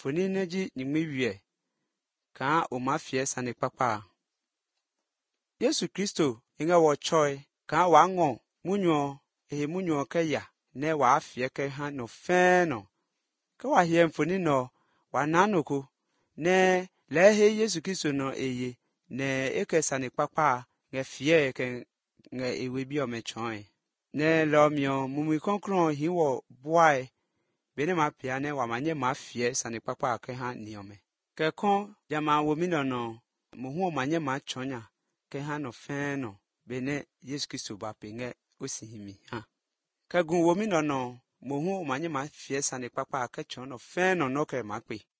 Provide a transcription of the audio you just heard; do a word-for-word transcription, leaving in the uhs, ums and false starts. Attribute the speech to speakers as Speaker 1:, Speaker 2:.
Speaker 1: foni neji ni mwiwie ka o ma fie sane papa Yesu Kristo inga wo choi ka wa ngo munyo e munyo ke ya ne wa fie ke ha no fe no ka wa hie mfoni no wa nanuku ne le he Yesu Kristo no eye ne eke sane papa nge fie ke nge ewe bi o me choi ne lo mio mumi konkron hi wo boai bene ma pia ne wa manye ma fie sane papa ke ha niome ke kon jama wo mi no no mo hu manye ma chonya ke ha no fe no bene Yesu Kristo ba penge osihimi ha ke gun wo mi no no mo hu manye ma fie sane papa ke chon no fe no no ke ma pe